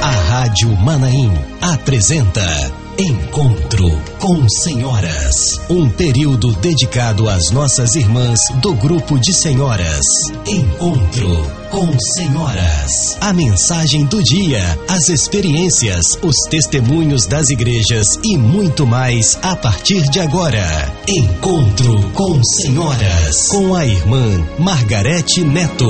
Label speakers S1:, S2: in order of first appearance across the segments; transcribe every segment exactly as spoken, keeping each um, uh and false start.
S1: A Rádio Manaim apresenta Encontro com Senhoras, um período dedicado às nossas irmãs do grupo de senhoras. Encontro com Senhoras. A mensagem do dia, as experiências, os testemunhos das igrejas e muito mais a partir de agora. Encontro com Senhoras, com a irmã Margarete Neto.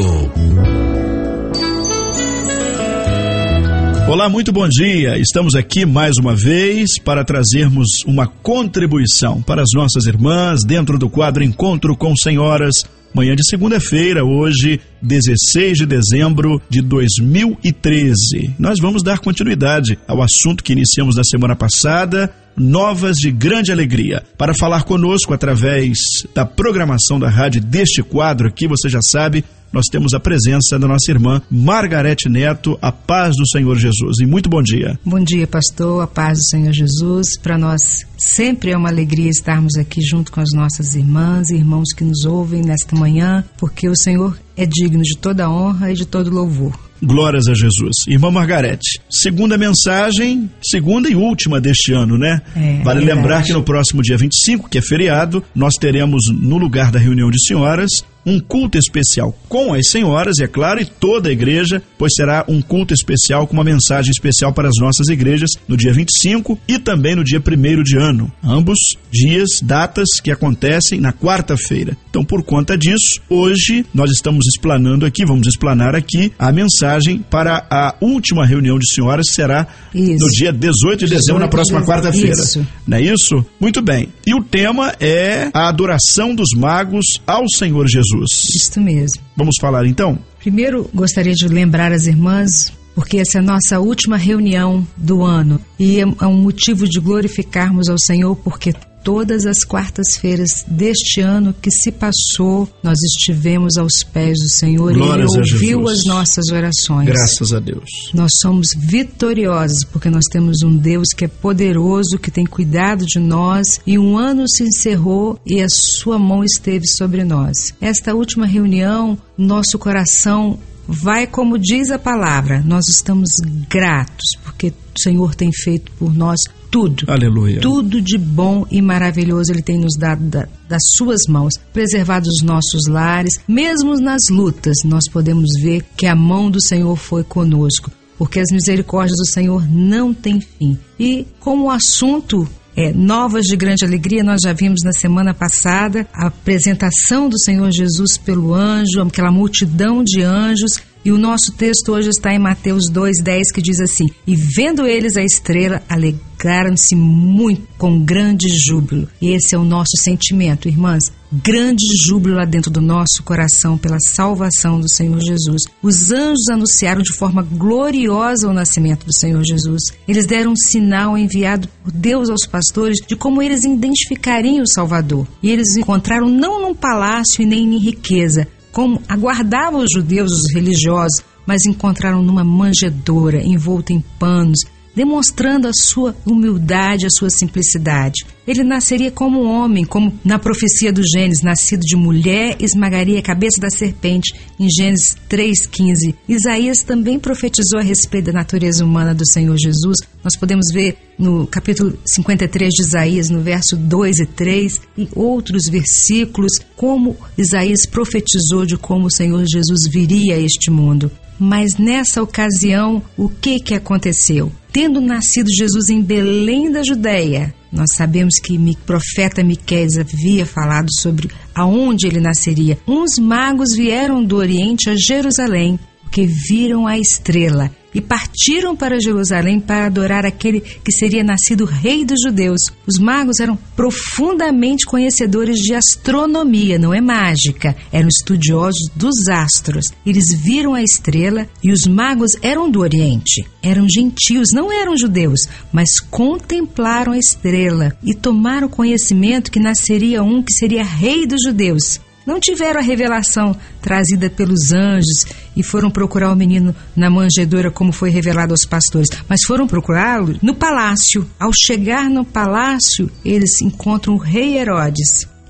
S2: Olá, muito bom dia. Estamos aqui mais uma vez para trazermos uma contribuição para as nossas irmãs dentro do quadro Encontro com Senhoras. Manhã de segunda-feira, hoje, dezesseis de dezembro de dois mil e treze. Nós vamos dar continuidade ao assunto que iniciamos na semana passada, Novas de Grande Alegria. Para falar conosco através da programação da rádio deste quadro aqui, você já sabe, nós temos a presença da nossa irmã Margarete Neto, a paz do Senhor Jesus. E muito bom dia.
S3: Bom dia, pastor, a paz do Senhor Jesus. Para nós sempre é uma alegria estarmos aqui junto com as nossas irmãs e irmãos que nos ouvem nesta manhã, porque o Senhor é digno de toda honra e de todo louvor.
S2: Glórias a Jesus. Irmã Margarete, segunda mensagem, segunda e última deste ano, né?
S3: É,
S2: vale
S3: é
S2: lembrar que no próximo dia vinte e cinco, que é feriado, nós teremos no lugar da reunião de senhoras um culto especial com as senhoras, é claro, e toda a igreja, pois será um culto especial com uma mensagem especial para as nossas igrejas no dia vinte e cinco e também no dia primeiro de ano. Ambos dias, datas que acontecem na quarta-feira. Então, por conta disso, hoje nós estamos explanando aqui, vamos explanar aqui a mensagem para a última reunião de senhoras, será isso. No dia dezoito de dezembro, na próxima quarta-feira.
S3: Isso.
S2: Não é isso? Muito bem. E o tema é a adoração dos magos ao Senhor Jesus.
S3: Isso mesmo.
S2: Vamos falar então?
S3: Primeiro, gostaria de lembrar as irmãs, porque essa é a nossa última reunião do ano e é um motivo de glorificarmos ao Senhor, porque todas as quartas-feiras deste ano que se passou, nós estivemos aos pés do Senhor.
S2: Glórias
S3: e Ele ouviu
S2: a Jesus.
S3: As nossas orações.
S2: Graças a Deus.
S3: Nós somos vitoriosos, porque nós temos um Deus que é poderoso, que tem cuidado de nós, e um ano se encerrou e a sua mão esteve sobre nós. Esta última reunião, nosso coração vai como diz a palavra, nós estamos gratos, porque o Senhor tem feito por nós tudo.
S2: Aleluia.
S3: Tudo de bom e maravilhoso Ele tem nos dado da, das suas mãos, preservado os nossos lares, mesmo nas lutas, nós podemos ver que a mão do Senhor foi conosco, porque as misericórdias do Senhor não têm fim. E como o assunto é Novas de Grande Alegria, nós já vimos na semana passada a apresentação do Senhor Jesus pelo anjo, aquela multidão de anjos. E o nosso texto hoje está em Mateus dois, dez, que diz assim: E vendo eles a estrela, alegraram-se muito, com grande júbilo. E esse é o nosso sentimento, irmãs. Grande júbilo lá dentro do nosso coração pela salvação do Senhor Jesus. Os anjos anunciaram de forma gloriosa o nascimento do Senhor Jesus. Eles deram um sinal enviado por Deus aos pastores de como eles identificariam o Salvador. E eles encontraram não num palácio e nem em riqueza, como aguardavam os judeus, os religiosos, mas encontraram numa manjedoura envolta em panos, demonstrando a sua humildade, a sua simplicidade. Ele nasceria como um homem, como na profecia do Gênesis, nascido de mulher, esmagaria a cabeça da serpente, em Gênesis três, quinze. Isaías também profetizou a respeito da natureza humana do Senhor Jesus. Nós podemos ver no capítulo cinquenta e três de Isaías, no verso dois e três, e outros versículos, como Isaías profetizou de como o Senhor Jesus viria a este mundo. Mas nessa ocasião, o que que aconteceu? Tendo nascido Jesus em Belém da Judéia, nós sabemos que o profeta Miqueias havia falado sobre aonde ele nasceria. Uns magos vieram do Oriente a Jerusalém, porque viram a estrela, e partiram para Jerusalém para adorar aquele que seria nascido rei dos judeus. Os magos eram profundamente conhecedores de astronomia, não é mágica, eram estudiosos dos astros. Eles viram a estrela e os magos eram do Oriente, eram gentios, não eram judeus, mas contemplaram a estrela e tomaram conhecimento que nasceria um que seria rei dos judeus. Não tiveram a revelação trazida pelos anjos e foram procurar o menino na manjedoura como foi revelado aos pastores, mas foram procurá-lo no palácio. Ao chegar no palácio, eles encontram o rei Herodes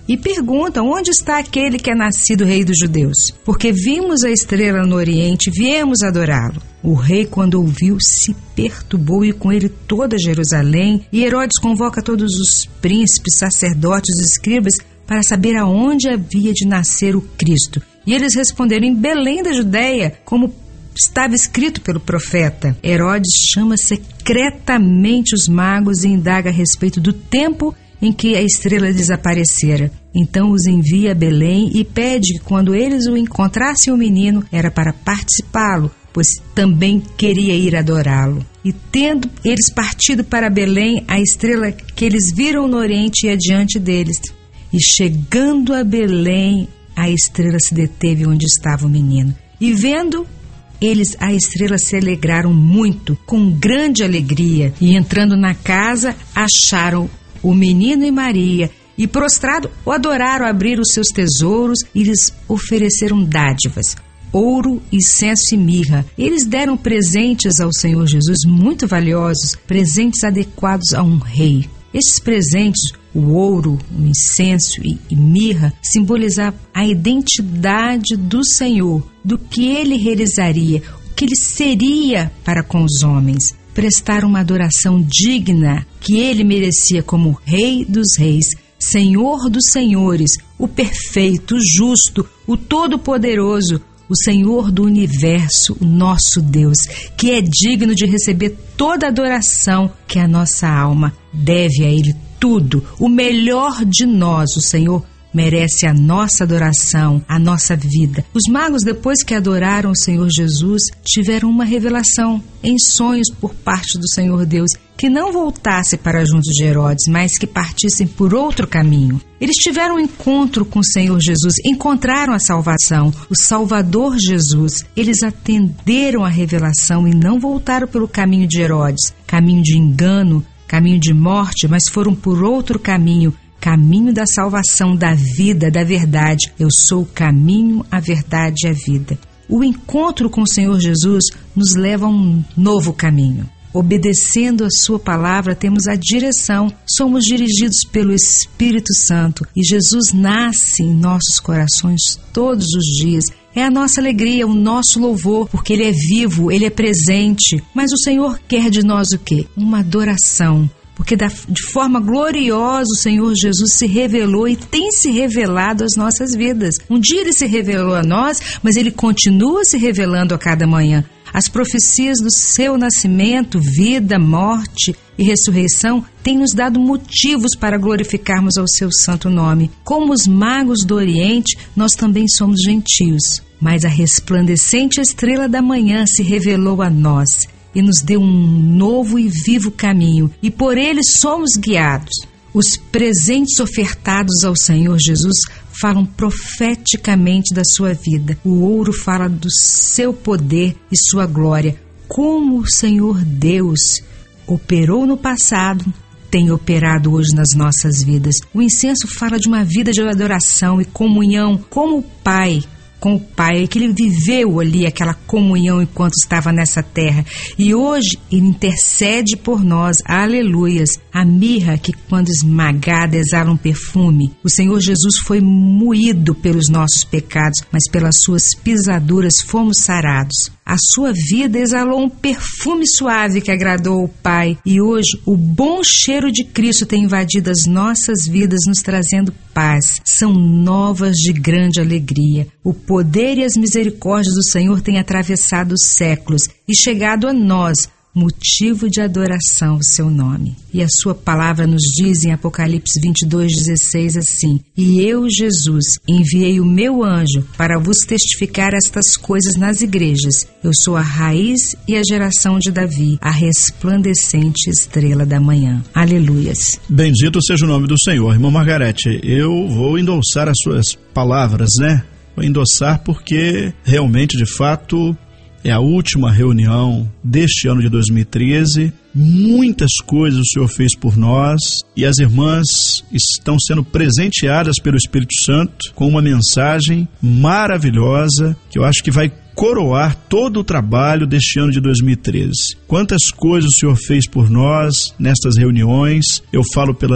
S3: e perguntam: onde está aquele que é nascido rei dos judeus? Porque vimos a estrela no oriente, viemos adorá-lo. O rei, quando ouviu, se perturbou e com ele toda Jerusalém, e Herodes convoca todos os príncipes, sacerdotes e escribas para saber aonde havia de nascer o Cristo. E eles responderam: em Belém da Judéia, como estava escrito pelo profeta. Herodes chama secretamente os magos e indaga a respeito do tempo em que a estrela desaparecera. Então os envia a Belém e pede que, quando eles o encontrassem o menino, era para participá-lo, pois também queria ir adorá-lo. E tendo eles partido para Belém, a estrela que eles viram no oriente ia diante deles. E chegando a Belém, a estrela se deteve onde estava o menino. E vendo eles a estrela, se alegraram muito, com grande alegria. E entrando na casa, acharam o menino e Maria, e prostrado o adoraram, abriram os seus tesouros e lhes ofereceram dádivas, ouro, incenso e mirra. Eles deram presentes ao Senhor Jesus muito valiosos, presentes adequados a um rei. Estes presentes, o ouro, o incenso e, e mirra, simbolizavam a identidade do Senhor, do que ele realizaria, o que ele seria para com os homens. Prestaram uma adoração digna que ele merecia como Rei dos Reis, Senhor dos Senhores, o perfeito, o justo, o todo-poderoso, o Senhor do universo, o nosso Deus, que é digno de receber toda a adoração que a nossa alma deve a Ele. Tudo, o melhor de nós, o Senhor merece a nossa adoração, a nossa vida. Os magos, depois que adoraram o Senhor Jesus, tiveram uma revelação em sonhos por parte do Senhor Deus, que não voltasse para junto de Herodes, mas que partissem por outro caminho. Eles tiveram um encontro com o Senhor Jesus, encontraram a salvação, o Salvador Jesus. Eles atenderam a revelação e não voltaram pelo caminho de Herodes, caminho de engano, caminho de morte, mas foram por outro caminho, caminho da salvação, da vida, da verdade. Eu sou o caminho, a verdade e a vida. O encontro com o Senhor Jesus nos leva a um novo caminho. Obedecendo a sua palavra, temos a direção, somos dirigidos pelo Espírito Santo e Jesus nasce em nossos corações todos os dias. É a nossa alegria, o nosso louvor, porque Ele é vivo, Ele é presente. Mas o Senhor quer de nós o quê? Uma adoração. Porque da, de forma gloriosa o Senhor Jesus se revelou e tem se revelado às nossas vidas. Um dia Ele se revelou a nós, mas Ele continua se revelando a cada manhã. As profecias do seu nascimento, vida, morte e ressurreição têm nos dado motivos para glorificarmos ao seu santo nome. Como os magos do Oriente, nós também somos gentios. Mas a resplandecente estrela da manhã se revelou a nós e nos deu um novo e vivo caminho, e por ele somos guiados. Os presentes ofertados ao Senhor Jesus falam profeticamente da sua vida. O ouro fala do seu poder e sua glória. Como o Senhor Deus operou no passado, tem operado hoje nas nossas vidas. O incenso fala de uma vida de adoração e comunhão como o Pai, com o Pai, que Ele viveu ali aquela comunhão enquanto estava nessa terra. E hoje Ele intercede por nós, aleluias. A mirra, que quando esmagada exala um perfume. O Senhor Jesus foi moído pelos nossos pecados, mas pelas suas pisaduras fomos sarados. A sua vida exalou um perfume suave que agradou ao Pai. E hoje o bom cheiro de Cristo tem invadido as nossas vidas, nos trazendo paz. São novas de grande alegria. O poder e as misericórdias do Senhor têm atravessado os séculos e chegado a nós, motivo de adoração ao seu nome. E a sua palavra nos diz em Apocalipse vinte e dois, dezesseis assim: E eu, Jesus, enviei o meu anjo para vos testificar estas coisas nas igrejas. Eu sou a raiz e a geração de Davi, a resplandecente estrela da manhã. Aleluias.
S2: Bendito seja o nome do Senhor. Irmã Margarete, eu vou endossar as suas palavras, né? Vou endossar porque realmente, de fato, é a última reunião deste ano de dois mil e treze. Muitas coisas o Senhor fez por nós e as irmãs estão sendo presenteadas pelo Espírito Santo com uma mensagem maravilhosa que eu acho que vai coroar todo o trabalho deste ano de dois mil e treze. Quantas coisas o Senhor fez por nós nestas reuniões. Eu falo pela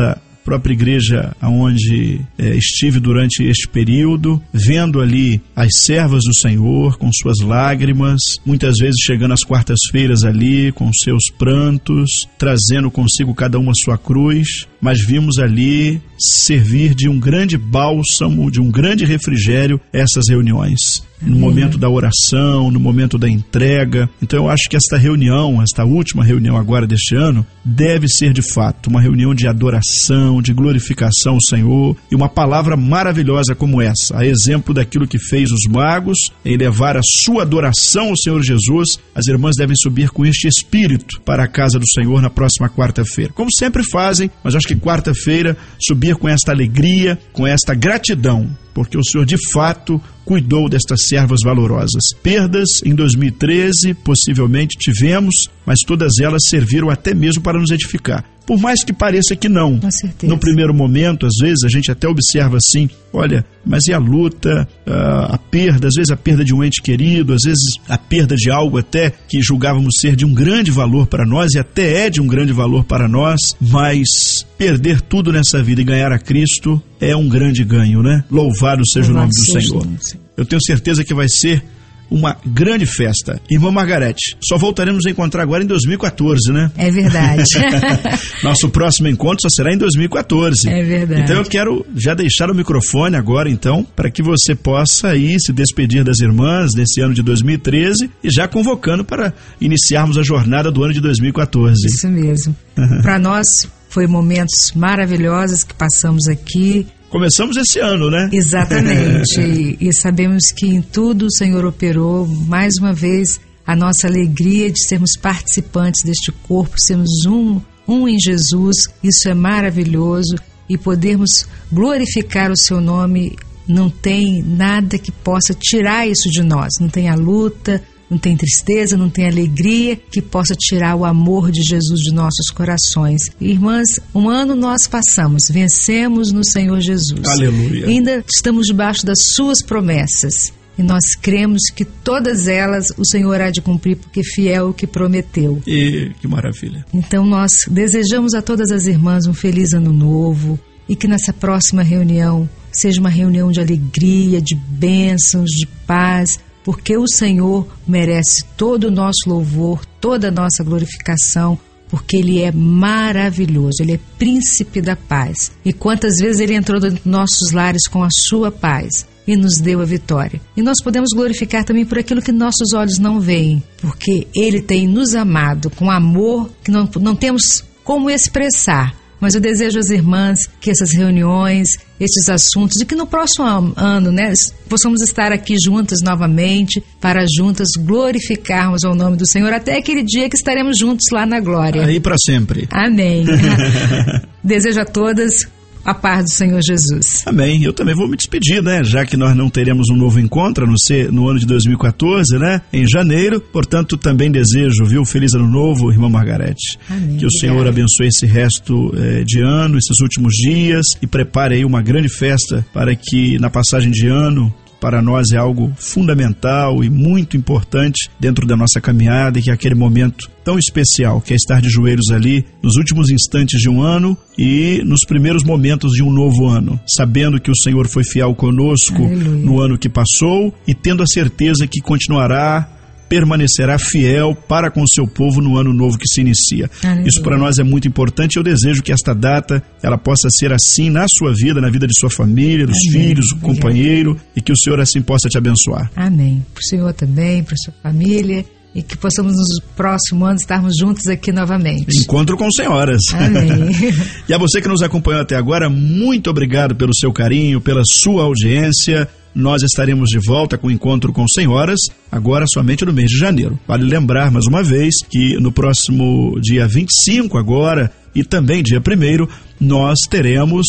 S2: própria igreja onde é, estive durante este período, vendo ali as servas do Senhor com suas lágrimas, muitas vezes chegando às quartas-feiras ali com seus prantos, trazendo consigo cada uma sua cruz, mas vimos ali servir de um grande bálsamo, de um grande refrigério essas reuniões. No momento da oração, no momento da entrega. Então eu acho que esta reunião, esta última reunião agora deste ano, deve ser de fato uma reunião de adoração, de glorificação ao Senhor, e uma palavra maravilhosa como essa, a exemplo daquilo que fez os magos, em levar a sua adoração ao Senhor Jesus. As irmãs devem subir com este espírito para a casa do Senhor na próxima quarta-feira, como sempre fazem, mas acho que quarta-feira subir com esta alegria, com esta gratidão, porque o Senhor de fato cuidou destas servas valorosas. Perdas em dois mil e treze possivelmente tivemos, mas todas elas serviram até mesmo para nos edificar. Por mais que pareça que não.
S3: Com certeza.
S2: No primeiro momento, às vezes, a gente até observa assim, olha, mas e a luta, a, a perda, às vezes a perda de um ente querido, às vezes a perda de algo até que julgávamos ser de um grande valor para nós, e até é de um grande valor para nós, mas perder tudo nessa vida e ganhar a Cristo é um grande ganho, né? Louvado seja Louvado o nome do Senhor. Senhor. Eu tenho certeza que vai ser uma grande festa. Irmã Margarete, só voltaremos a encontrar agora em dois mil e quatorze, né?
S3: É verdade.
S2: Nosso próximo encontro só será em dois mil e quatorze.
S3: É verdade.
S2: Então eu quero já deixar o microfone agora, então, para que você possa aí se despedir das irmãs nesse ano de dois mil e treze e já convocando para iniciarmos a jornada do ano de dois mil e quatorze.
S3: Isso mesmo. Uhum. Para nós foi momentos maravilhosos que passamos aqui.
S2: Começamos esse ano, né?
S3: Exatamente. e, e sabemos que em tudo o Senhor operou. Mais uma vez, a nossa alegria de sermos participantes deste corpo, sermos um, um em Jesus, isso é maravilhoso. E podermos glorificar o seu nome, não tem nada que possa tirar isso de nós. Não tem a luta, não tem tristeza, não tem alegria que possa tirar o amor de Jesus de nossos corações. Irmãs, um ano nós passamos, vencemos no Senhor Jesus.
S2: Aleluia.
S3: Ainda estamos debaixo das suas promessas. E nós cremos que todas elas o Senhor há de cumprir, porque fiel é o que prometeu.
S2: E que maravilha.
S3: Então nós desejamos a todas as irmãs um feliz ano novo e que nessa próxima reunião seja uma reunião de alegria, de bênçãos, de paz, porque o Senhor merece todo o nosso louvor, toda a nossa glorificação, porque Ele é maravilhoso, Ele é príncipe da paz. E quantas vezes Ele entrou dentro dos nossos lares com a sua paz e nos deu a vitória. E nós podemos glorificar também por aquilo que nossos olhos não veem, porque Ele tem nos amado com amor que não, não temos como expressar. Mas eu desejo às irmãs que essas reuniões, esses assuntos, e que no próximo ano, né, possamos estar aqui juntas novamente, para juntas glorificarmos ao nome do Senhor, até aquele dia que estaremos juntos lá na glória.
S2: Aí para sempre.
S3: Amém. Desejo a todas a paz do Senhor Jesus.
S2: Amém. Eu também vou me despedir, né? Já que nós não teremos um novo encontro, a não ser no ano de dois mil e quatorze, né? Em janeiro. Portanto, também desejo, viu? Feliz ano novo, irmã Margarete.
S3: Amém.
S2: Que o Senhor abençoe esse resto eh, de ano, esses últimos dias, e prepare aí uma grande festa para que na passagem de ano, para nós é algo fundamental e muito importante dentro da nossa caminhada, e que é aquele momento tão especial, que é estar de joelhos ali nos últimos instantes de um ano e nos primeiros momentos de um novo ano, sabendo que o Senhor foi fiel conosco
S3: Aleluia.
S2: No ano que passou e tendo a certeza que continuará, permanecerá fiel para com o seu povo no ano novo que se inicia.
S3: Aleluia.
S2: Isso para nós é muito importante. Eu desejo que esta data ela possa ser assim na sua vida, na vida de sua família, dos
S3: Amém.
S2: filhos, do companheiro, e que o Senhor assim possa te abençoar.
S3: Amém. Para o Senhor também, para a sua família, e que possamos nos próximos anos estarmos juntos aqui novamente.
S2: Encontro com senhoras.
S3: Amém.
S2: E a você que nos acompanhou até agora, muito obrigado pelo seu carinho, pela sua audiência. Nós estaremos de volta com o Encontro com Senhoras, agora somente no mês de janeiro. Vale lembrar mais uma vez que no próximo dia vinte e cinco agora e também dia primeiro, nós teremos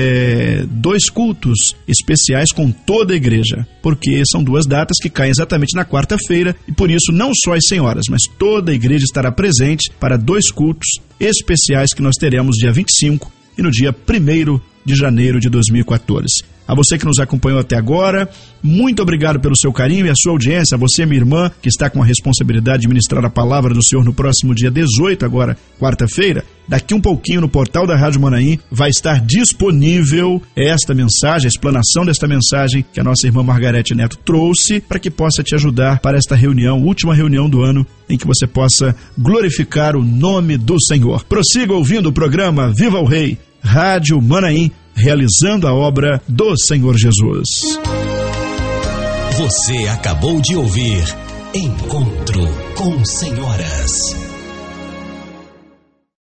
S2: é, dois cultos especiais com toda a igreja, porque são duas datas que caem exatamente na quarta-feira, e por isso não só as senhoras, mas toda a igreja estará presente para dois cultos especiais que nós teremos dia vinte e cinco e no dia primeiro de janeiro de dois mil e quatorze. A você que nos acompanhou até agora, muito obrigado pelo seu carinho e a sua audiência. A você, minha irmã, que está com a responsabilidade de ministrar a palavra do Senhor no próximo dia dezoito, agora quarta-feira. Daqui um pouquinho no portal da Rádio Manaim vai estar disponível esta mensagem, a explanação desta mensagem que a nossa irmã Margarete Neto trouxe para que possa te ajudar para esta reunião, última reunião do ano, em que você possa glorificar o nome do Senhor. Prossiga ouvindo o programa Viva o Rei, Rádio Manaim, realizando a obra do Senhor Jesus.
S1: Você acabou de ouvir Encontro com Senhoras.